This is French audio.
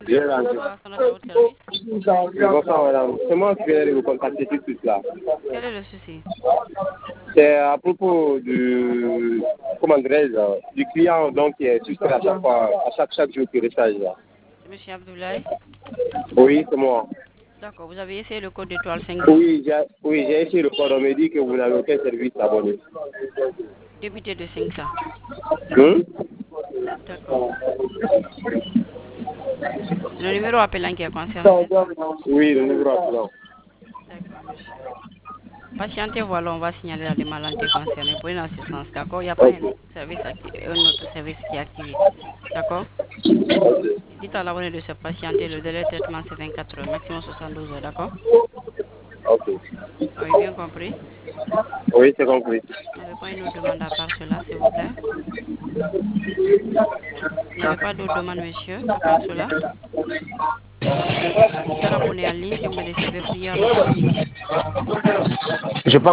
Bien, Bonsoir, c'est notre votre service. bonsoir madame. C'est moi qui viens de vous contacter tout de suite là. Quel est le souci? C'est à propos du, comment dirais-je, du client donc qui est soustrait à chaque fois, chaque jour qu'il recharge là. C'est Monsieur Abdoulaye. Oui, c'est moi. D'accord, vous avez essayé le code d'étoile 500. Oui, j'ai essayé le code, on me dit que vous n'avez aucun service abonné. Débuté de 500. Hum? D'accord. Le numéro appelant qui est concerné, n'est-ce pas? Oui, le numéro appelant. D'accord, monsieur. Patientez, voilà, on va signaler la demande à concernée pour une assistance. D'accord? Il n'y a pas un autre service qui est activé. D'accord? Dites à l'abonné de se patienter. Le délai de traitement, c'est 24 heures, maximum 72 heures. D'accord? Ok. Oui, bien compris. Oui, c'est compris. Vous n'avez pas une autre demande à part cela, s'il vous plaît? Vous n'avez pas d'autre demande, monsieur, à part cela? Seul abonné en ligne, si vous me recevez, prière à l'autre bout. Je